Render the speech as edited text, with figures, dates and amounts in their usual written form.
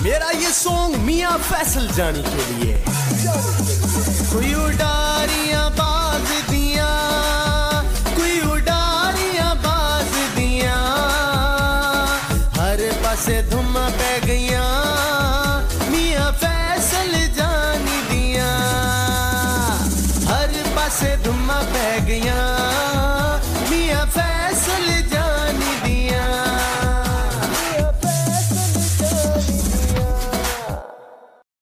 मेरा ये सॉन्ग मियां फैसल जानी के लिए।